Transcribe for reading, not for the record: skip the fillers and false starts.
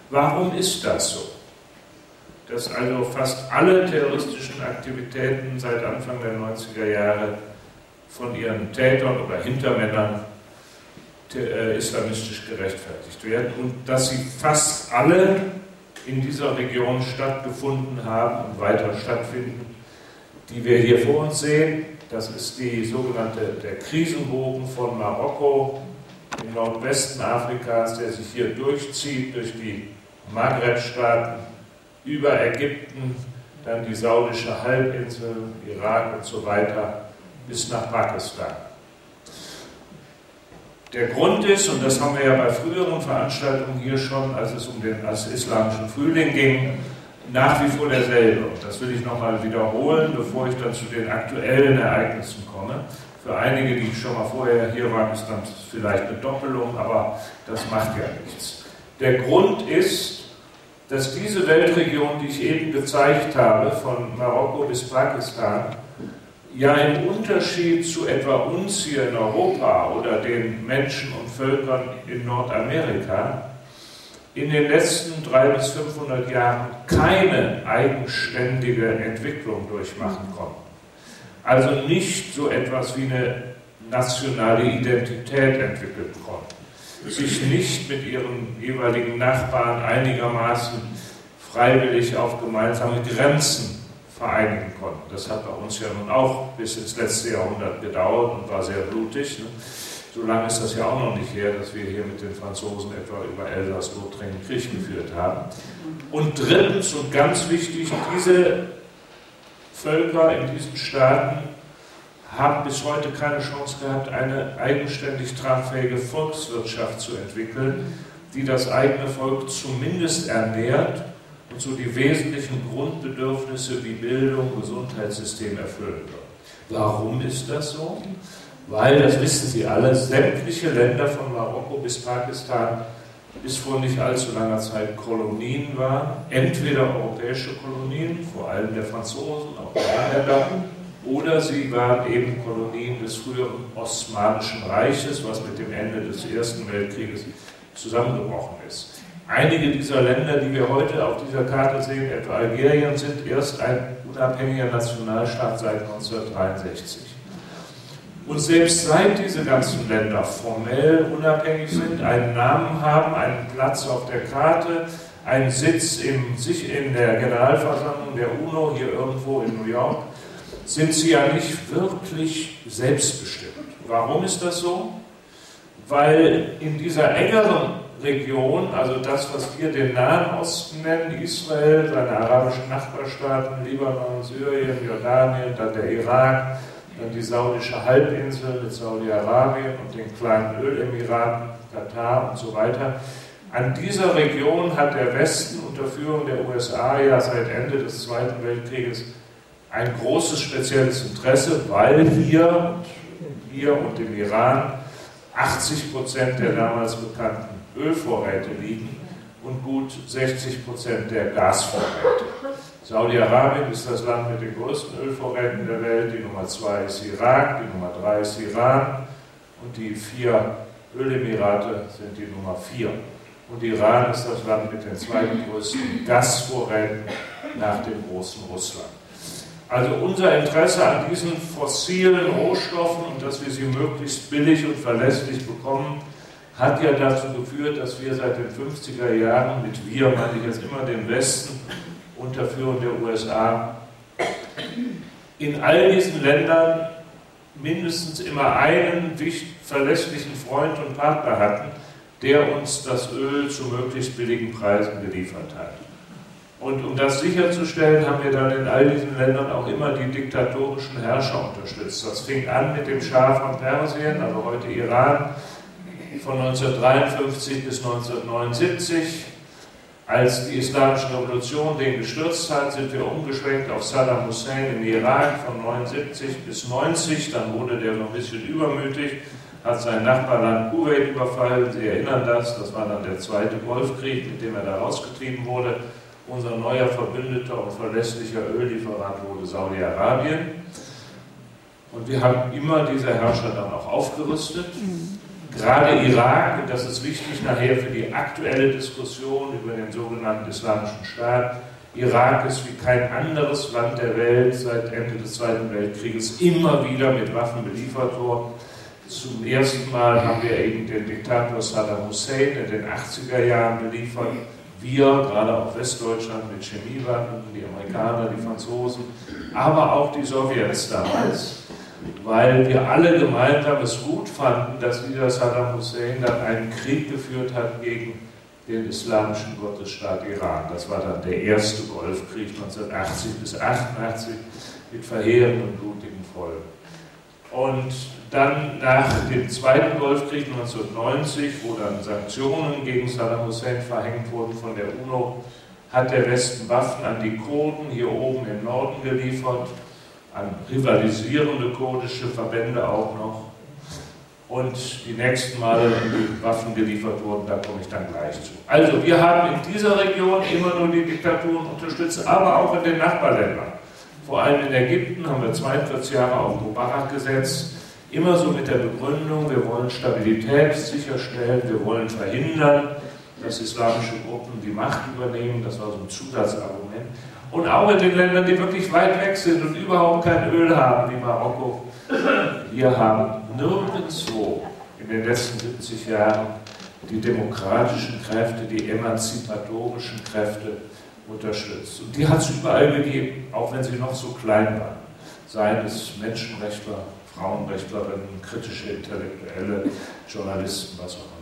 Warum ist das so? Dass also fast alle terroristischen Aktivitäten seit Anfang der 90er Jahre von ihren Tätern oder Hintermännern islamistisch gerechtfertigt werden und dass sie fast alle in dieser Region stattgefunden haben und weiter stattfinden, die wir hier vor uns sehen. Das ist der Krisenbogen von Marokko im Nordwesten Afrikas, der sich hier durchzieht durch die Maghreb-Staaten, über Ägypten, dann die saudische Halbinsel, Irak und so weiter, bis nach Pakistan. Der Grund ist, und das haben wir ja bei früheren Veranstaltungen hier schon, als es um den islamischen Frühling ging, nach wie vor derselbe. Und das will ich nochmal wiederholen, bevor ich dann zu den aktuellen Ereignissen komme. Für einige, die schon mal vorher hier waren, ist dann vielleicht eine Doppelung, aber das macht ja nichts. Der Grund ist, dass diese Weltregion, die ich eben gezeigt habe, von Marokko bis Pakistan, ja im Unterschied zu etwa uns hier in Europa oder den Menschen und Völkern in Nordamerika in den letzten 300 bis 500 Jahren keine eigenständige Entwicklung durchmachen konnten. Also nicht so etwas wie eine nationale Identität entwickeln konnten, sich nicht mit ihren jeweiligen Nachbarn einigermaßen freiwillig auf gemeinsame Grenzen vereinigen konnten. Das hat bei uns ja nun auch bis ins letzte Jahrhundert gedauert und war sehr blutig. So lange ist das ja auch noch nicht her, dass wir hier mit den Franzosen etwa über Elsass-Lothringen Krieg geführt haben. Und drittens und ganz wichtig, diese Völker in diesen Staaten haben bis heute keine Chance gehabt, eine eigenständig tragfähige Volkswirtschaft zu entwickeln, die das eigene Volk zumindest ernährt und so die wesentlichen Grundbedürfnisse wie Bildung, Gesundheitssystem erfüllen wird. Warum ist das so? Weil, das wissen Sie alle, sämtliche Länder von Marokko bis Pakistan bis vor nicht allzu langer Zeit Kolonien waren, entweder europäische Kolonien, vor allem der Franzosen, auch der Engländer, oder sie waren eben Kolonien des früheren Osmanischen Reiches, was mit dem Ende des Ersten Weltkrieges zusammengebrochen ist. Einige dieser Länder, die wir heute auf dieser Karte sehen, etwa Algerien, sind erst ein unabhängiger Nationalstaat seit 1963. Und selbst seit diese ganzen Länder formell unabhängig sind, einen Namen haben, einen Platz auf der Karte, einen Sitz in der Generalversammlung der UNO hier irgendwo in New York, sind sie ja nicht wirklich selbstbestimmt. Warum ist das so? Weil in dieser engeren Region, also das, was wir den Nahen Osten nennen, Israel, seine arabischen Nachbarstaaten, Libanon, Syrien, Jordanien, dann der Irak, dann die saudische Halbinsel mit Saudi-Arabien und den kleinen Ölemiraten, Katar und so weiter. An dieser Region hat der Westen unter Führung der USA ja seit Ende des Zweiten Weltkrieges ein großes spezielles Interesse, weil hier und im Iran 80% der damals bekannten Ölvorräte liegen und gut 60% der Gasvorräte. Saudi-Arabien ist das Land mit den größten Ölvorräten der Welt, die Nummer 2 ist Irak, die Nummer 3 ist Iran und die 4 Ölemirate sind die Nummer 4. Und Iran ist das Land mit den zweitgrößten Gasvorräten nach dem großen Russland. Also unser Interesse an diesen fossilen Rohstoffen und dass wir sie möglichst billig und verlässlich bekommen, hat ja dazu geführt, dass wir seit den 50er Jahren, mit wir meine ich jetzt immer den Westen, unter Führung der USA, in all diesen Ländern mindestens immer einen verlässlichen Freund und Partner hatten, der uns das Öl zu möglichst billigen Preisen geliefert hat. Und um das sicherzustellen, haben wir dann in all diesen Ländern auch immer die diktatorischen Herrscher unterstützt. Das fing an mit dem Schah von Persien, also heute Iran, von 1953 bis 1979. Als die Islamische Revolution den gestürzt hat, sind wir umgeschwenkt auf Saddam Hussein im Irak von 79 bis 90. Dann wurde der noch ein bisschen übermütig, hat sein Nachbarland Kuwait überfallen. Sie erinnern das war dann der zweite Golfkrieg, mit dem er da rausgetrieben wurde. Unser neuer Verbündeter und verlässlicher Öllieferant wurde Saudi-Arabien. Und wir haben immer diese Herrscher dann auch aufgerüstet. Gerade Irak, und das ist wichtig nachher für die aktuelle Diskussion über den sogenannten Islamischen Staat, Irak ist wie kein anderes Land der Welt seit Ende des Zweiten Weltkrieges immer wieder mit Waffen beliefert worden. Zum ersten Mal haben wir eben den Diktator Saddam Hussein in den 80er Jahren beliefert. Wir, gerade auch Westdeutschland, mit Chemiewaffen, die Amerikaner, die Franzosen, aber auch die Sowjets damals, weil wir alle gemeinsam es gut fanden, dass dieser Saddam Hussein dann einen Krieg geführt hat gegen den islamischen Gottesstaat Iran. Das war dann der erste Golfkrieg 1980 bis 1988 mit verheerenden und blutigen Folgen. Und dann nach dem zweiten Golfkrieg 1990, wo dann Sanktionen gegen Saddam Hussein verhängt wurden von der UNO, hat der Westen Waffen an die Kurden hier oben im Norden geliefert, an rivalisierende kurdische Verbände auch noch. Und die nächsten Male, wenn die Waffen geliefert wurden, da komme ich dann gleich zu. Also wir haben in dieser Region immer nur die Diktaturen unterstützt, aber auch in den Nachbarländern. Vor allem in Ägypten haben wir 42 Jahre auf Mubarak gesetzt, immer so mit der Begründung, wir wollen Stabilität sicherstellen, wir wollen verhindern, dass islamische Gruppen die Macht übernehmen, das war so ein Zusatzargument. Und auch in den Ländern, die wirklich weit weg sind und überhaupt kein Öl haben, wie Marokko, wir haben nirgendwo in den letzten 70 Jahren die demokratischen Kräfte, die emanzipatorischen Kräfte unterstützt. Und die hat es überall gegeben, auch wenn sie noch so klein waren. Seien es Menschenrechtler, Frauenrechtlerinnen, kritische Intellektuelle, Journalisten, was auch immer.